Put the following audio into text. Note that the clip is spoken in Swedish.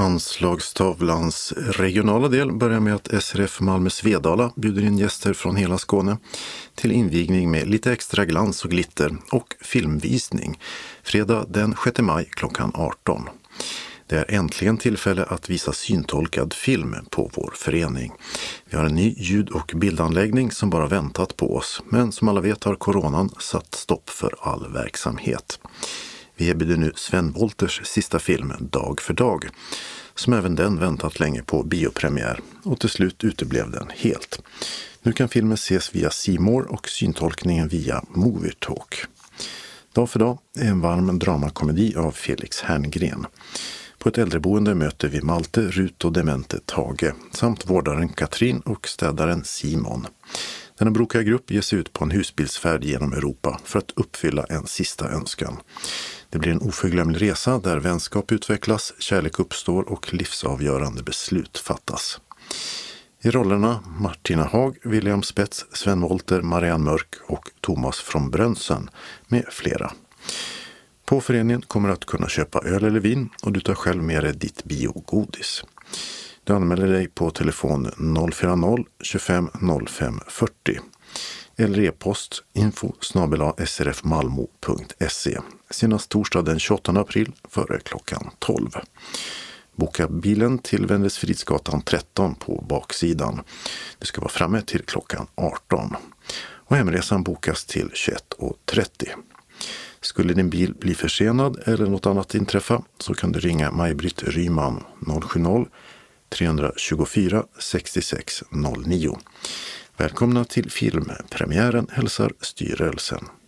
Anslagstavlans regionala del börjar med att SRF Malmö Svedala bjuder in gäster från hela Skåne till invigning med lite extra glans och glitter och filmvisning fredag den 6 maj klockan 18. Det är äntligen tillfälle att visa syntolkad film på vår förening. Vi har en ny ljud- och bildanläggning som bara väntat på oss, men som alla vet har coronan satt stopp för all verksamhet. Vi erbjuder nu Sven Wolters sista film Dag för dag, som även den väntat länge på biopremiär och till slut uteblev den helt. Nu kan filmen ses via C More och syntolkningen via Movie Talk. Dag för dag är en varm dramakomedi av Felix Herngren. På ett äldreboende möter vi Malte, Rut och demente Tage samt vårdaren Katrin och städaren Simon. Denna brokiga grupp ger sig ut på en husbilsfärd genom Europa för att uppfylla en sista önskan. Det blir en oförglömlig resa där vänskap utvecklas, kärlek uppstår och livsavgörande beslut fattas. I rollerna Martina Haag, William Spets, Sven Wolter, Marianne Mörk och Thomas från Brönsen med flera. På föreningen kommer du att kunna köpa öl eller vin och du tar själv med dig ditt biogodis. Du anmäler dig på telefon 040 25 05 40 eller e-post info@srfmalmo.se senast torsdag den 28 april före klockan 12. Boka bilen till Vännäsfridsgatan 13 på baksidan. Du ska vara framme till klockan 18. Och hemresan bokas till 21:30. Skulle din bil bli försenad eller något annat inträffa så kan du ringa Maj-Britt Ryman 070 324 66 09. Välkomna till filmpremiären hälsar styrelsen.